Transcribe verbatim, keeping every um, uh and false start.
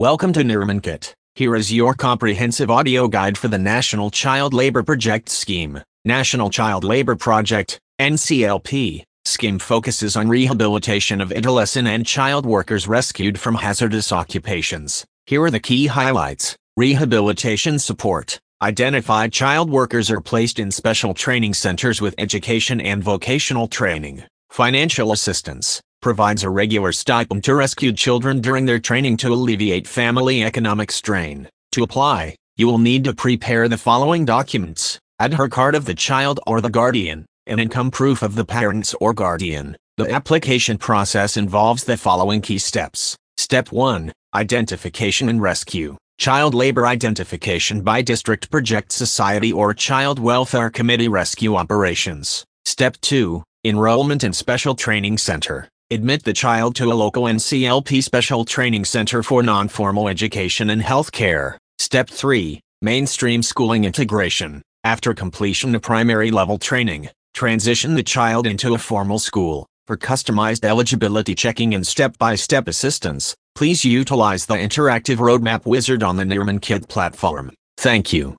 Welcome to Nirmankit. Here is your comprehensive audio guide for the National Child Labor Project Scheme. National Child Labor Project, N C L P, scheme focuses on rehabilitation of adolescent and child workers rescued from hazardous occupations. Here are the key highlights. Rehabilitation support. Identified child workers are placed in special training centers with education and vocational training. Financial assistance. Provides a regular stipend to rescued children during their training to alleviate family economic strain. To apply, you will need to prepare the following documents: Aadhaar card of the child or the guardian, an income proof of the parents or guardian. The application process involves the following key steps. Step one. Identification and rescue. Child labor identification by District Project Society or Child Welfare Committee rescue operations. Step two. Enrollment in Special Training Center. Admit the child to a local N C L P Special Training Center for non-formal education and health care. Step three. Mainstream schooling integration. After completion of primary level training, transition the child into a formal school. For customized eligibility checking and step-by-step assistance, please utilize the interactive roadmap wizard on the Nirmankit platform. Thank you.